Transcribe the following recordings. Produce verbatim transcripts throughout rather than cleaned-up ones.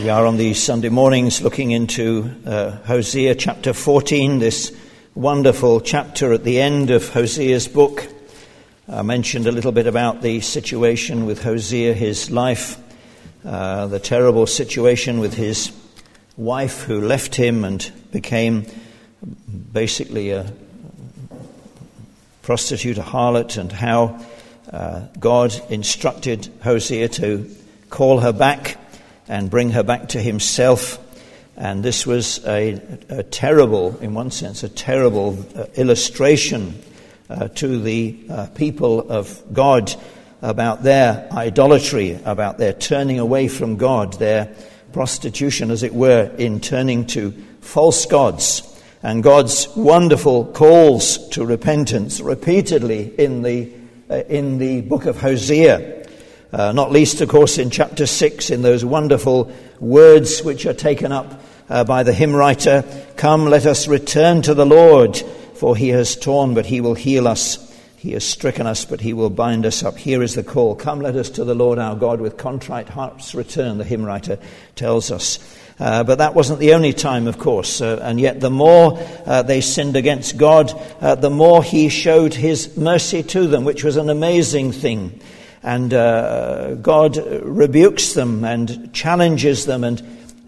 We are on these Sunday mornings looking into uh, Hosea chapter fourteen, this wonderful chapter at the end of Hosea's book. I mentioned a little bit about the situation with Hosea, his life, uh, the terrible situation with his wife who left him and became basically a prostitute, a harlot, and how uh, God instructed Hosea to call her back and bring her back to himself. And this was a, a terrible, in one sense, a terrible uh, illustration uh, to the uh, people of God about their idolatry, about their turning away from God, their prostitution, as it were, in turning to false gods. And God's wonderful calls to repentance repeatedly in the uh, in the book of Hosea. Uh, not least, of course, in chapter six, in those wonderful words which are taken up uh, by the hymn writer, "Come, let us return to the Lord, for he has torn, but he will heal us. He has stricken us, but he will bind us up." Here is the call. Come, let us to the Lord our God with contrite hearts return, the hymn writer tells us. Uh, but that wasn't the only time, of course, uh, and yet the more uh, they sinned against God, uh, the more he showed his mercy to them, which was an amazing thing. And uh, God rebukes them and challenges them and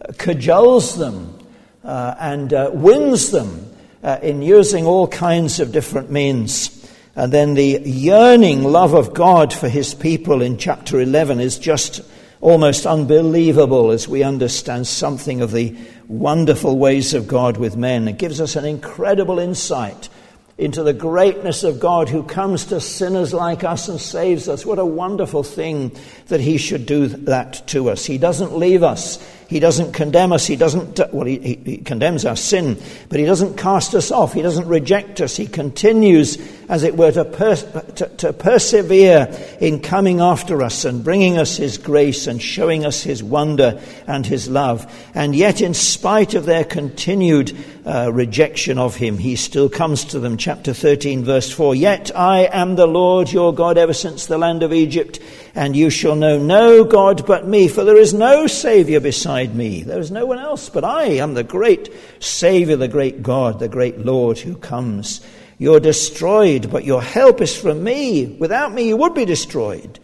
cajoles them uh, and uh, wins them uh, in using all kinds of different means. And then the yearning love of God for his people in chapter eleven is just almost unbelievable as we understand something of the wonderful ways of God with men. It gives us an incredible insight into the greatness of God who comes to sinners like us and saves us. What a wonderful thing that he should do that to us. He doesn't leave us. He doesn't condemn us. He doesn't, well, he, he condemns our sin, but he doesn't cast us off. He doesn't reject us. He continues, as it were, to, pers- to, to persevere in coming after us and bringing us his grace and showing us his wonder and his love. And yet, in spite of their continued uh, rejection of him, he still comes to them. Chapter thirteen, verse four, "Yet I am the Lord your God ever since the land of Egypt, and you shall know no God but me, for there is no Saviour beside me." There is no one else, but I am the great Saviour, the great God, the great Lord who comes. You're destroyed, but your help is from me. Without me you would be destroyed.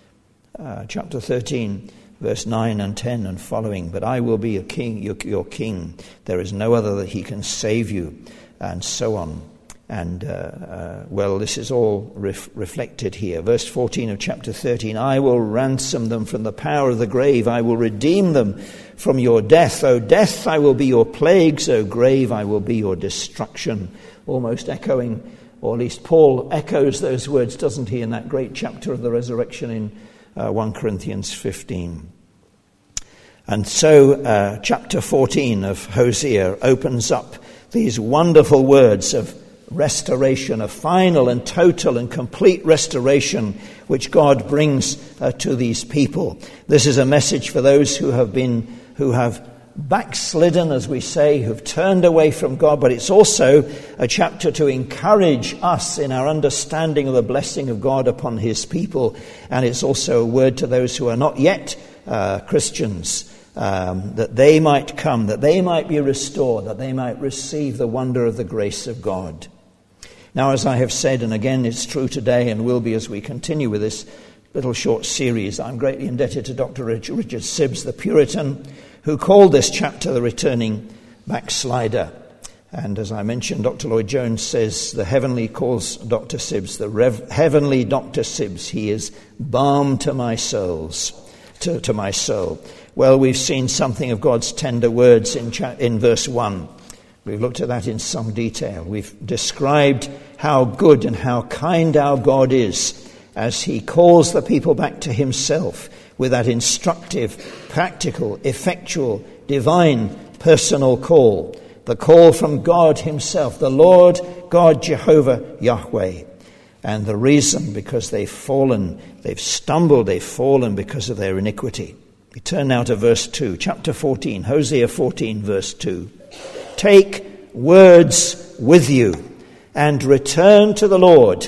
Uh, chapter thirteen, verse nine and ten and following, "But I will be a king, your, your king. There is no other that he can save you," and so on. And, uh, uh, well, this is all ref- reflected here. Verse fourteen of chapter thirteen, "I will ransom them from the power of the grave. I will redeem them from your death. O death, I will be your plagues. O grave, I will be your destruction." Almost echoing, or at least Paul echoes those words, doesn't he, in that great chapter of the resurrection in uh, First Corinthians fifteen. And so uh, chapter fourteen of Hosea opens up these wonderful words of restoration, a final and total and complete restoration which God brings uh, to these people. This is a message for those who have been, who have backslidden, as we say, who've turned away from God, but it's also a chapter to encourage us in our understanding of the blessing of God upon his people, and it's also a word to those who are not yet uh, Christians, Um, that they might come, that they might be restored, that they might receive the wonder of the grace of God. Now, as I have said, and again it's true today and will be as we continue with this little short series, I'm greatly indebted to Doctor Richard Sibbes, the Puritan, who called this chapter the returning backslider. And as I mentioned, Doctor Lloyd Jones says the heavenly calls Doctor Sibbes, the Rev- heavenly Doctor Sibbes. He is balm to my souls, to, to my soul. Well, we've seen something of God's tender words in, cha- in verse one. We've looked at that in some detail. We've described how good and how kind our God is as he calls the people back to himself with that instructive, practical, effectual, divine, personal call. The call from God himself, the Lord God Jehovah Yahweh. And the reason, because they've fallen, they've stumbled, they've fallen because of their iniquity. We turn now to verse two, chapter fourteen, Hosea fourteen, verse two. "Take words with you and return to the Lord.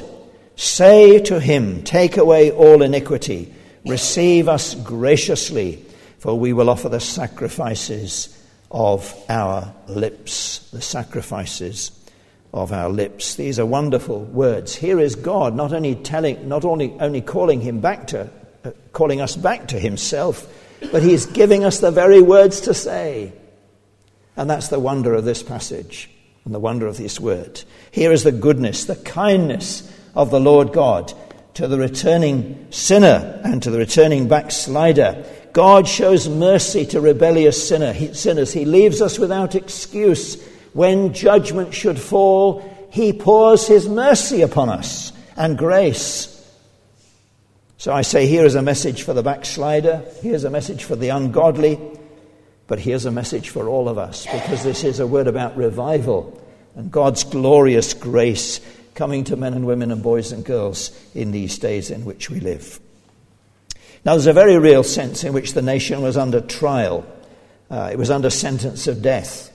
Say to him, take away all iniquity. Receive us graciously. for we will offer the sacrifices of our lips. The sacrifices of our lips. These are wonderful words. Here is God not only telling, not only only calling him back to, uh, calling us back to himself, but he is giving us the very words to say. And that's the wonder of this passage and the wonder of this word. Here is the goodness, the kindness of the Lord God to the returning sinner and to the returning backslider. God shows mercy to rebellious sinner, he, sinners. He leaves us without excuse. When judgment should fall, he pours his mercy upon us and grace. So I say, here is a message for the backslider. Here's a message for the ungodly. But here's a message for all of us, because this is a word about revival and God's glorious grace coming to men and women and boys and girls in these days in which we live. Now, there's a very real sense in which the nation was under trial. Uh, it was under sentence of death.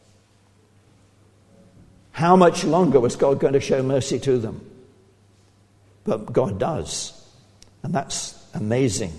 How much longer was God going to show mercy to them? But God does. And that's amazing.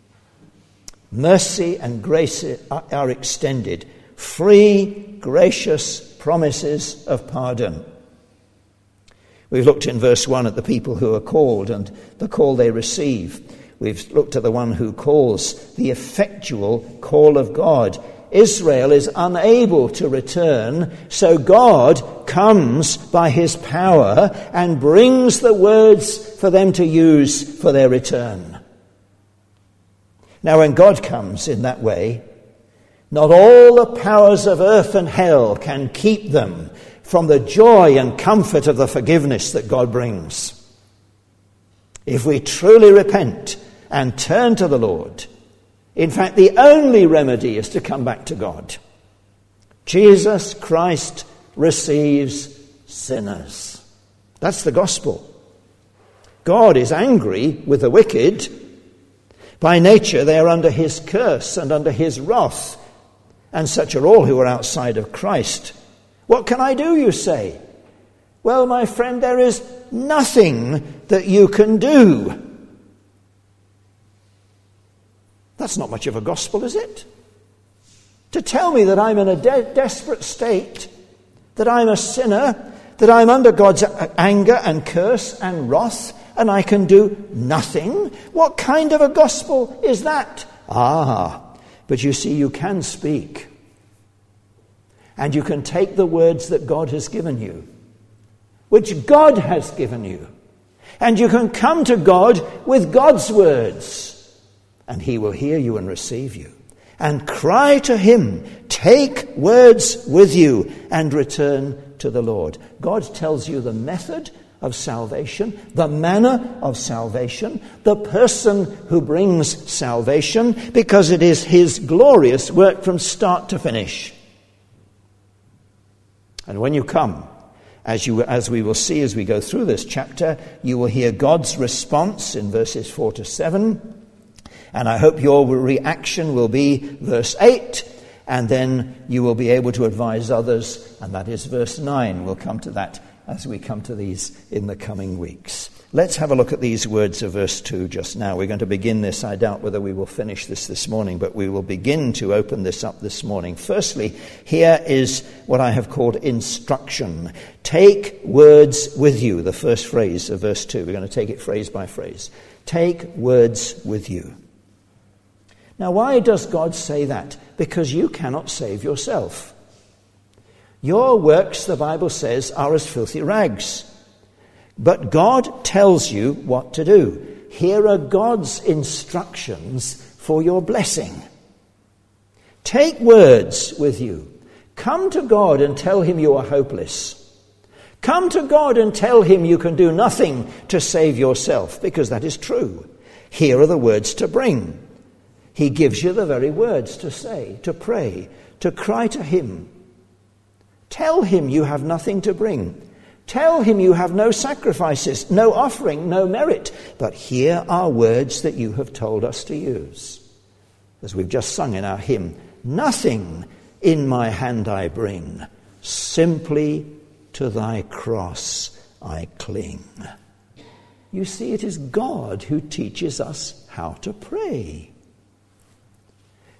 Mercy and grace are extended. Free, gracious promises of pardon. We've looked in verse one at the people who are called and the call they receive. We've looked at the one who calls, the effectual call of God. Israel is unable to return, so God comes by his power and brings the words for them to use for their return. Now, when God comes in that way, not all the powers of earth and hell can keep them from the joy and comfort of the forgiveness that God brings. If we truly repent and turn to the Lord, in fact, the only remedy is to come back to God. Jesus Christ receives sinners. That's the gospel. God is angry with the wicked. By nature, they are under his curse and under his wrath. And such are all who are outside of Christ. What can I do, you say? Well, my friend, there is nothing that you can do. That's not much of a gospel, is it? To tell me that I'm in a de- desperate state, that I'm a sinner, that I'm under God's anger and curse and wrath, and I can do nothing? What kind of a gospel is that? Ah, but you see, you can speak. And you can take the words that God has given you, which God has given you. And you can come to God with God's words. And he will hear you and receive you. And cry to him, take words with you and return to the Lord. God tells you the method of salvation, the manner of salvation, the person who brings salvation, because it is his glorious work from start to finish. And when you come, as you as we will see as we go through this chapter, you will hear God's response in verses four to seven. And I hope your reaction will be verse eight, and then you will be able to advise others, and that is verse nine. We'll come to that as we come to these in the coming weeks. Let's have a look at these words of verse two just now. We're going to begin this. I doubt whether we will finish this this morning, but we will begin to open this up this morning. Firstly, here is what I have called instruction. Take words with you, the first phrase of verse two. We're going to take it phrase by phrase. Take words with you. Now, why does God say that? Because you cannot save yourself. Your works, the Bible says, are as filthy rags. But God tells you what to do. Here are God's instructions for your blessing. Take words with you. Come to God and tell him you are hopeless. Come to God and tell him you can do nothing to save yourself, because that is true. Here are the words to bring. He gives you the very words to say, to pray, to cry to him. Tell him you have nothing to bring. Tell him you have no sacrifices, no offering, no merit. But here are words that you have told us to use. As we've just sung in our hymn, nothing in my hand I bring, simply to thy cross I cling. You see, it is God who teaches us how to pray.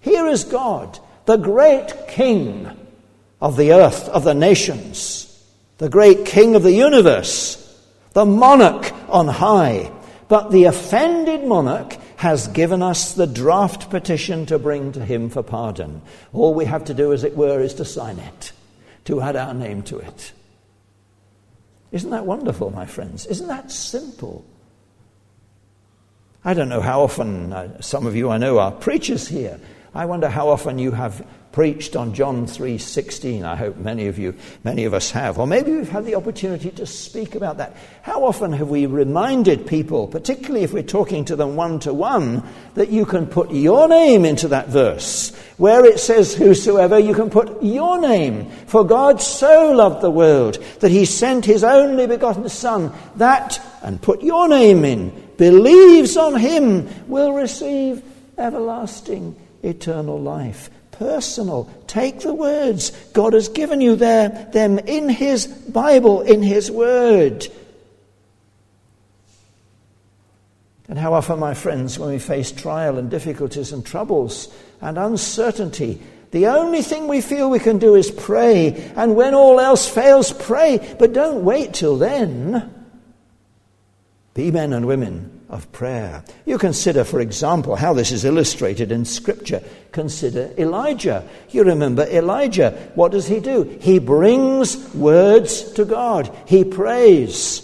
Here is God, the great King of the earth, of the nations, the great King of the universe, the monarch on high. But the offended monarch has given us the draft petition to bring to him for pardon. All we have to do, as it were, is to sign it, to add our name to it. Isn't that wonderful, my friends? Isn't that simple? I don't know how often, uh, some of you I know are preachers here. I wonder how often you have preached on John three sixteen. I hope many of you, many of us have. Or maybe we've had the opportunity to speak about that. How often have we reminded people, particularly if we're talking to them one-to-one, that you can put your name into that verse. Where it says whosoever, you can put your name. For God so loved the world that he sent his only begotten Son, that, and put your name in, believes on him, will receive everlasting eternal life. Personal. Take the words. God has given you there, them in his Bible, in his word. And how often, my friends, when we face trial and difficulties and troubles and uncertainty, the only thing we feel we can do is pray. And when all else fails, pray. But don't wait till then. Be men and women of prayer. You consider, for example, how this is illustrated in Scripture. Consider Elijah. You remember Elijah. What does he do? He brings words to God. He prays.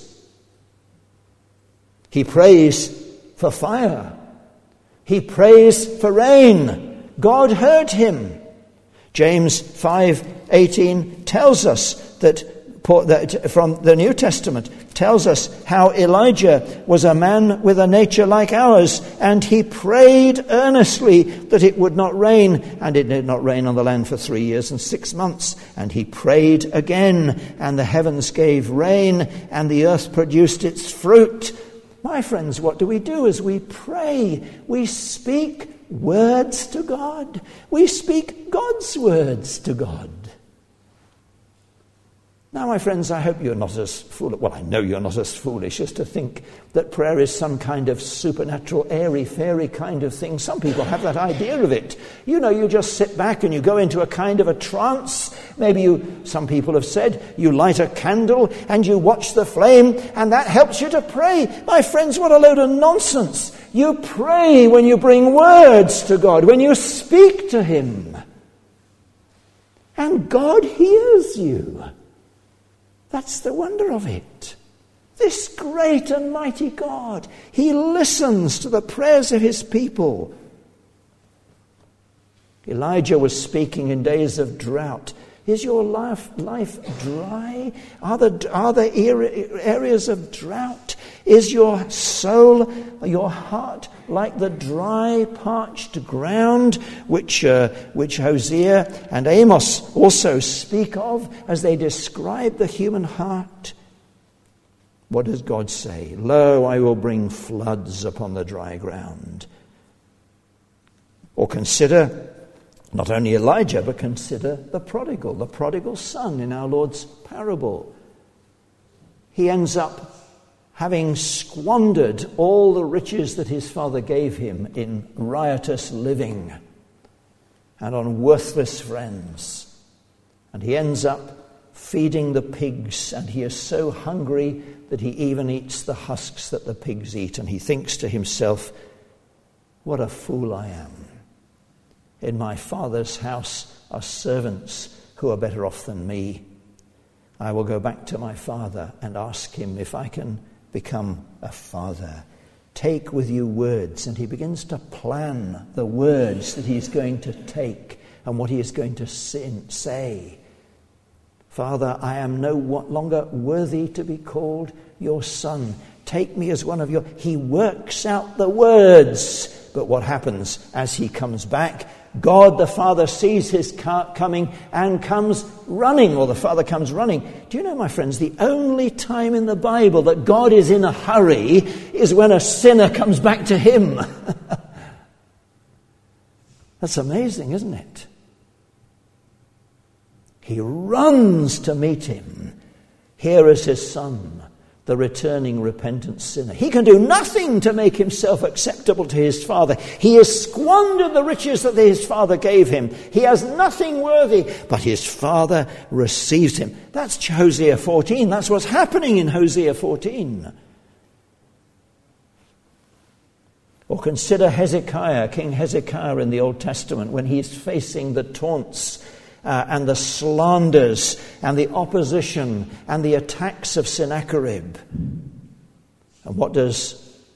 He prays for fire. He prays for rain. God heard him. James five eighteen tells us that, that from the New Testament tells us how Elijah was a man with a nature like ours, and he prayed earnestly that it would not rain, and it did not rain on the land for three years and six months. And he prayed again, and the heavens gave rain, and the earth produced its fruit. My friends, what do we do as we pray? We speak words to God. We speak God's words to God. Now, my friends, I hope you're not as foolish, well, I know you're not as foolish as to think that prayer is some kind of supernatural, airy-fairy kind of thing. Some people have that idea of it. You know, you just sit back and you go into a kind of a trance. Maybe you, some people have said, you light a candle and you watch the flame and that helps you to pray. My friends, what a load of nonsense. You pray when you bring words to God, when you speak to him. And God hears you. That's the wonder of it. This great and mighty God, he listens to the prayers of his people. Elijah was speaking in days of drought. Is your life, life dry? Are there, are there areas of drought? Is your soul, your heart, like the dry, parched ground, which uh, which Hosea and Amos also speak of as they describe the human heart? What does God say? Lo, I will bring floods upon the dry ground. Or consider not only Elijah, but consider the prodigal, the prodigal son in our Lord's parable. He ends up having squandered all the riches that his father gave him in riotous living and on worthless friends. And he ends up feeding the pigs, and he is so hungry that he even eats the husks that the pigs eat. And he thinks to himself, what a fool I am. In my father's house are servants who are better off than me. I will go back to my father and ask him if I can become a father. Take with you words. And he begins to plan the words that he's going to take and what he is going to sin, say. Father, I am no longer worthy to be called your son. Take me as one of your... He works out the words. But what happens as he comes back? God the Father sees his car coming and comes running, or the Father comes running. Do you know, my friends, the only time in the Bible that God is in a hurry is when a sinner comes back to him. That's amazing, isn't it? He runs to meet him. Here is his son, the returning repentant sinner. He can do nothing to make himself acceptable to his father. He has squandered the riches that his father gave him. He has nothing worthy, but his father receives him. That's Hosea fourteen. That's what's happening in Hosea fourteen. Or consider Hezekiah, King Hezekiah in the Old Testament, when he's facing the taunts Uh, and the slanders and the opposition and the attacks of Sennacherib. And what does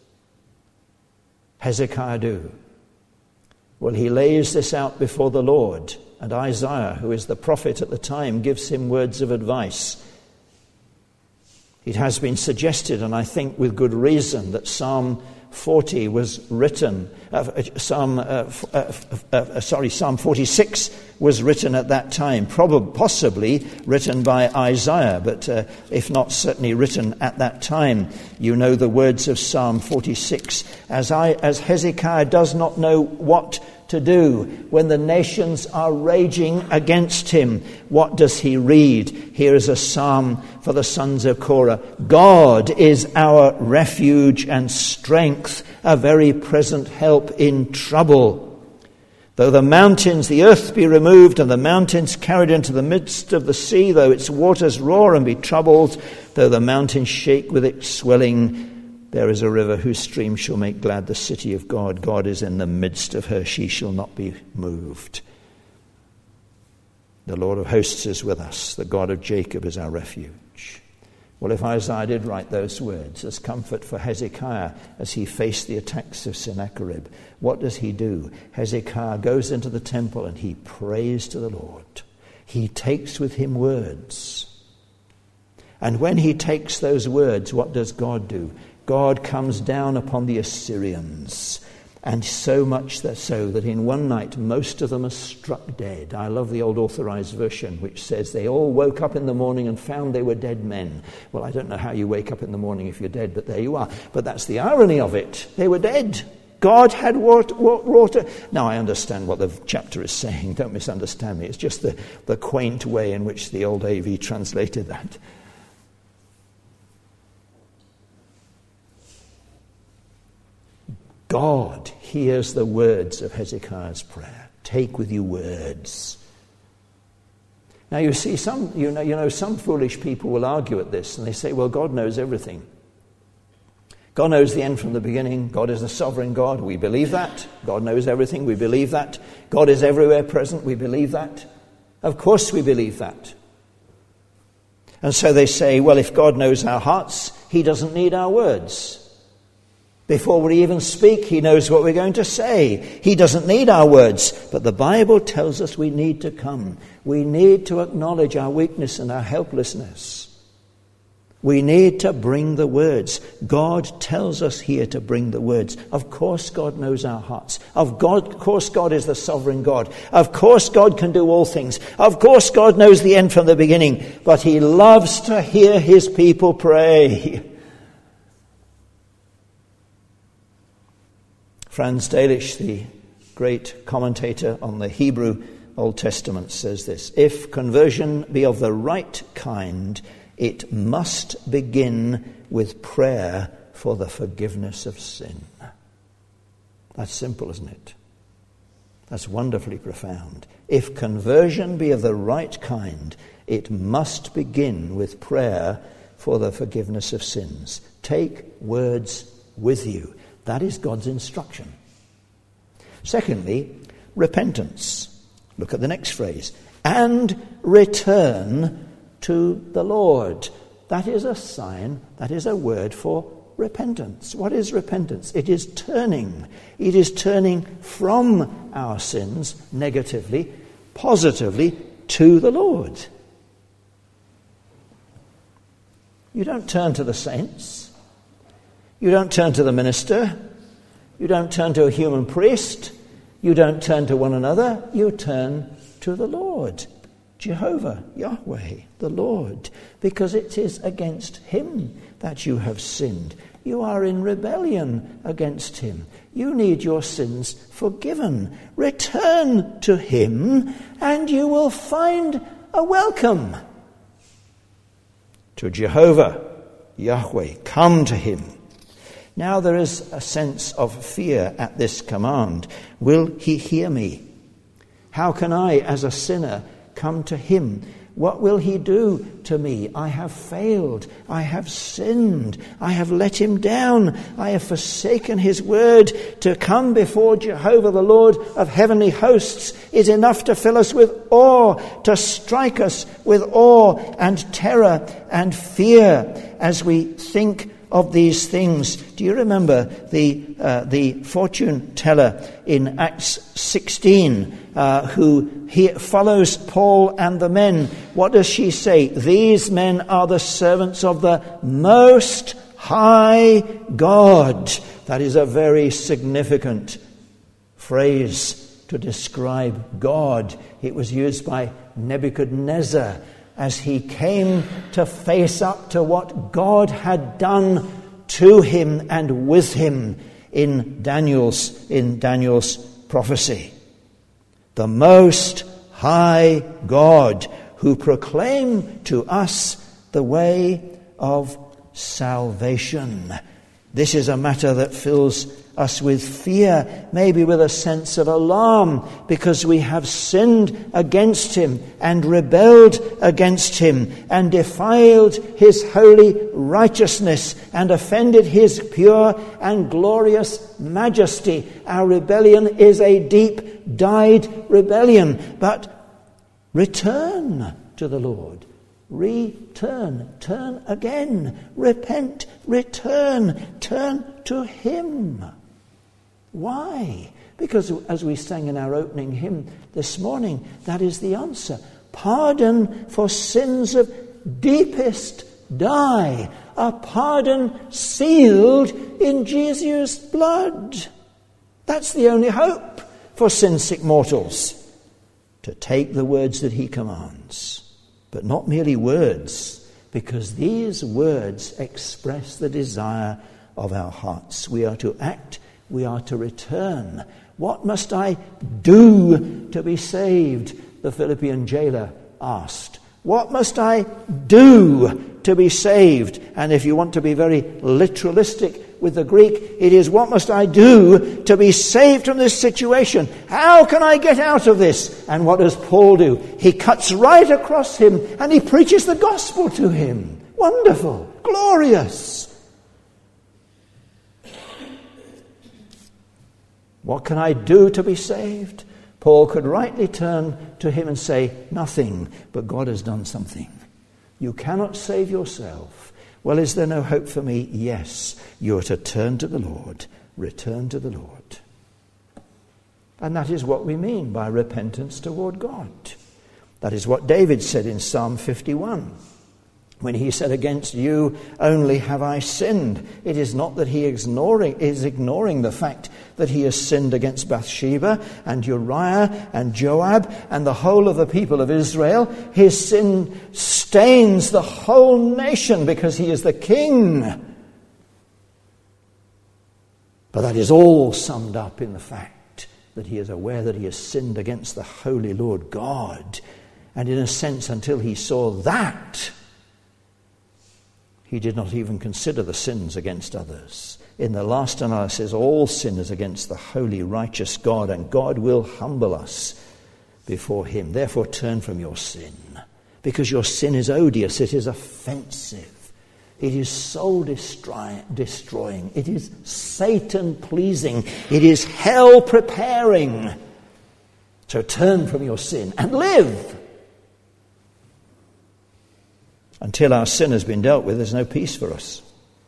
Hezekiah do? Well, he lays this out before the Lord, and Isaiah, who is the prophet at the time, gives him words of advice. It has been suggested, and I think with good reason, that Psalm forty was written, uh, Psalm, uh, uh, uh, sorry, Psalm forty-six was written at that time, probably, possibly written by Isaiah, but uh, if not, certainly written at that time. You know the words of Psalm forty-six. As I, as Hezekiah does not know what to do when the nations are raging against him, what does he read? Here is a psalm for the sons of Korah. God is our refuge and strength, a very present help in trouble. Though the mountains, the earth be removed, and the mountains carried into the midst of the sea, though its waters roar and be troubled, though the mountains shake with its swelling, there is a river whose stream shall make glad the city of God. God is in the midst of her. She shall not be moved. The Lord of hosts is with us. The God of Jacob is our refuge. Well, if Isaiah did write those words as comfort for Hezekiah as he faced the attacks of Sennacherib, what does he do? Hezekiah goes into the temple and he prays to the Lord. He takes with him words. And when he takes those words, what does God do? God comes down upon the Assyrians, and so much that so that in one night most of them are struck dead. I love the old authorized version, which says they all woke up in the morning and found they were dead men. Well, I don't know how you wake up in the morning if you're dead, but there you are. But that's the irony of it. They were dead. God had wrought, wrought a... Now, I understand what the chapter is saying. Don't misunderstand me. It's just the, the quaint way in which the old A V translated that. God hears the words of Hezekiah's prayer. Take with you words. Now you see, some you know, you know, some foolish people will argue at this, and they say, "Well, God knows everything. God knows the end from the beginning. God is a sovereign God. We believe that. God knows everything. We believe that. God is everywhere present. We believe that. Of course, we believe that." And so they say, "Well, if God knows our hearts, He doesn't need our words. Before we even speak, He knows what we're going to say. He doesn't need our words." But the Bible tells us we need to come. We need to acknowledge our weakness and our helplessness. We need to bring the words. God tells us here to bring the words. Of course God knows our hearts. Of God, of course God is the sovereign God. Of course God can do all things. Of course God knows the end from the beginning. But He loves to hear His people pray. Franz Delitzsch, the great commentator on the Hebrew Old Testament, says this: "If conversion be of the right kind, it must begin with prayer for the forgiveness of sin." That's simple, isn't it? That's wonderfully profound. If conversion be of the right kind, it must begin with prayer for the forgiveness of sins. Take words with you. That is God's instruction. Secondly, repentance. Look at the next phrase. And return to the Lord. That is a sign, that is a word for repentance. What is repentance? It is turning. It is turning from our sins negatively, positively to the Lord. You don't turn to the saints. You don't turn to the minister. You don't turn to a human priest. You don't turn to one another. You turn to the Lord, Jehovah, Yahweh, the Lord, because it is against Him that you have sinned. You are in rebellion against Him. You need your sins forgiven. Return to Him and you will find a welcome. To Jehovah, Yahweh. Come to him. Now there is a sense of fear at this command. Will he hear me? How can I, as a sinner, come to him? What will he do to me? I have failed. I have sinned. I have let him down. I have forsaken his word. To come before Jehovah, the Lord of heavenly hosts, is enough to fill us with awe, to strike us with awe and terror and fear as we think of these things. Do you remember the uh, the fortune teller in Acts sixteen uh, who he follows Paul and the men? What does she say? These men are the servants of the Most High God. That is a very significant phrase to describe God. It was used by Nebuchadnezzar as he came to face up to what God had done to him and with him in Daniel's in Daniel's prophecy. The Most High God, who proclaimed to us the way of salvation. This is a matter that fills us with fear, maybe with a sense of alarm, because we have sinned against him and rebelled against him and defiled his holy righteousness and offended his pure and glorious majesty. Our rebellion is a deep dyed rebellion. But return to the Lord. Return. Turn again. Repent. Return. Turn to him. Why? Because as we sang in our opening hymn this morning, that is the answer. Pardon for sins of deepest dye. A pardon sealed in Jesus' blood. That's the only hope for sin-sick mortals. To take the words that he commands. But not merely words, because these words express the desire of our hearts. We are to act. We are to return. What must I do to be saved? The Philippian jailer asked. What must I do to be saved? And if you want to be very literalistic with the Greek, it is, what must I do to be saved from this situation? How can I get out of this? And what does Paul do? He cuts right across him and he preaches the gospel to him. Wonderful, glorious. What can I do to be saved? Paul could rightly turn to him and say, nothing, but God has done something. You cannot save yourself. Well, is there no hope for me? Yes, you are to turn to the Lord. Return to the Lord. And that is what we mean by repentance toward God. That is what David said in Psalm fifty-one. When he said, against you only have I sinned. It is not that he ignoring, is ignoring the fact that he has sinned against Bathsheba and Uriah and Joab and the whole of the people of Israel. His sin stains the whole nation because he is the king. But that is all summed up in the fact that he is aware that he has sinned against the holy Lord God. And in a sense, until he saw that, he did not even consider the sins against others. In the last analysis, all sin is against the holy, righteous God, and God will humble us before him. Therefore, turn from your sin, because your sin is odious, it is offensive, it is soul destroying, it is Satan pleasing, it is hell preparing. So turn from your sin and live. Until our sin has been dealt with, there's no peace for us.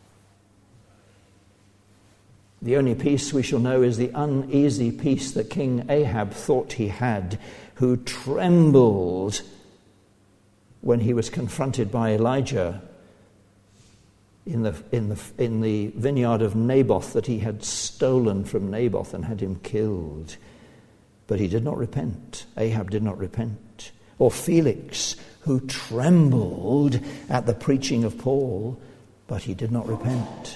The only peace we shall know is the uneasy peace that King Ahab thought he had, who trembled when he was confronted by Elijah in the, in the, in the vineyard of Naboth that he had stolen from Naboth and had him killed. But he did not repent. Ahab did not repent. Or Felix, who trembled at the preaching of Paul, but he did not repent.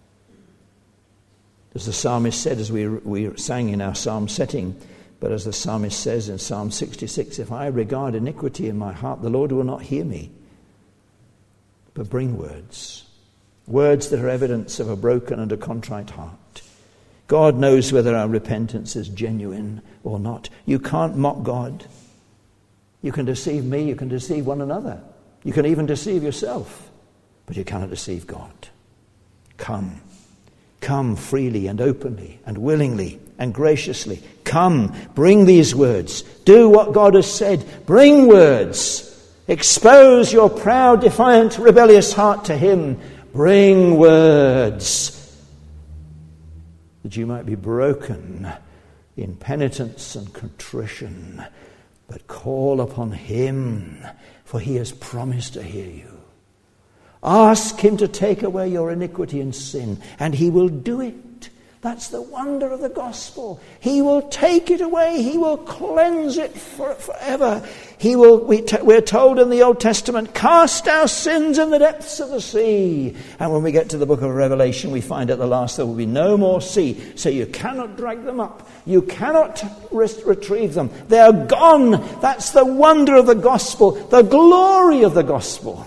As the psalmist said, as we, we sang in our psalm setting, but as the psalmist says in Psalm sixty-six, if I regard iniquity in my heart, the Lord will not hear me, but bring words. Words that are evidence of a broken and a contrite heart. God knows whether our repentance is genuine or not. You can't mock God. You can deceive me, you can deceive one another. You can even deceive yourself. But you cannot deceive God. Come. Come freely and openly and willingly and graciously. Come, bring these words. Do what God has said. Bring words. Expose your proud, defiant, rebellious heart to him. Bring words. That you might be broken in penitence and contrition. But call upon him, for he has promised to hear you. Ask him to take away your iniquity and sin, and he will do it. That's the wonder of the gospel. He will take it away. He will cleanse it for, forever. He will. We t- we're told in the Old Testament, cast our sins in the depths of the sea. And when we get to the book of Revelation, we find at the last there will be no more sea. So you cannot drag them up. You cannot re- retrieve them. They are gone. That's the wonder of the gospel, the glory of the gospel.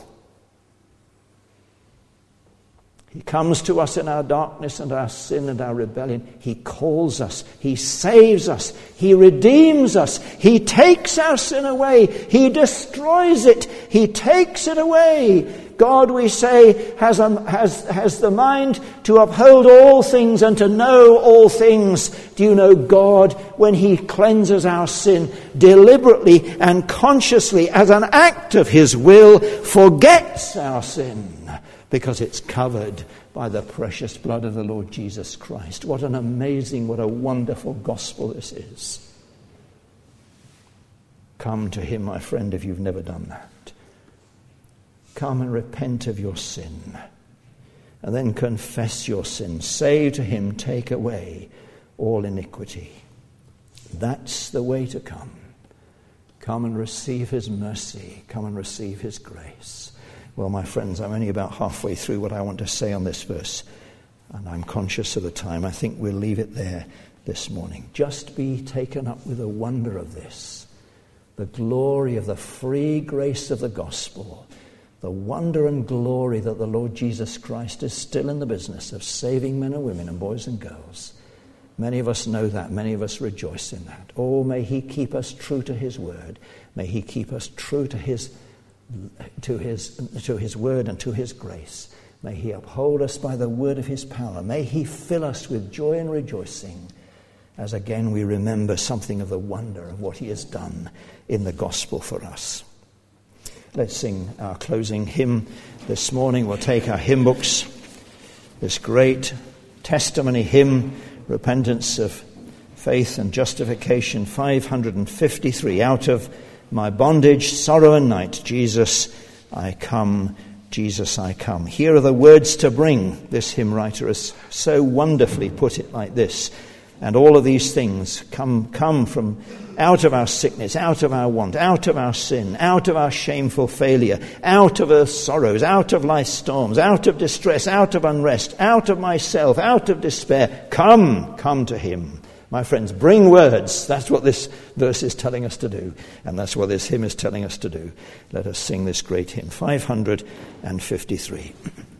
He comes to us in our darkness and our sin and our rebellion. He calls us. He saves us. He redeems us. He takes our sin away. He destroys it. He takes it away. God, we say, has, a, has, has the mind to uphold all things and to know all things. Do you know God, when he cleanses our sin deliberately and consciously as an act of his will, forgets our sin? Because it's covered by the precious blood of the Lord Jesus Christ. What an amazing, what a wonderful gospel this is. Come to him, my friend, if you've never done that. Come and repent of your sin. And then confess your sin. Say to him, take away all iniquity. That's the way to come. Come and receive his mercy. Come and receive his grace. Well, my friends, I'm only about halfway through what I want to say on this verse, and I'm conscious of the time. I think we'll leave it there this morning. Just be taken up with the wonder of this, the glory of the free grace of the gospel, the wonder and glory that the Lord Jesus Christ is still in the business of saving men and women and boys and girls. Many of us know that. Many of us rejoice in that. Oh, may he keep us true to his word. May he keep us true to his to his to his word and to his grace. May he uphold us by the word of his power. May he fill us with joy and rejoicing as again we remember something of the wonder of what he has done in the gospel for us. Let's sing our closing hymn this morning. We'll take our hymn books, this great testimony hymn, Repentance of Faith and Justification, five hundred fifty-three, out of my bondage, sorrow and night, Jesus, I come, Jesus, I come. Here are the words to bring. This hymn writer has so wonderfully put it like this. And all of these things come, come from out of our sickness, out of our want, out of our sin, out of our shameful failure, out of earth's sorrows, out of life's storms, out of distress, out of unrest, out of myself, out of despair. Come, come to him. My friends, bring words. That's what this verse is telling us to do. And that's what this hymn is telling us to do. Let us sing this great hymn, five hundred fifty-three.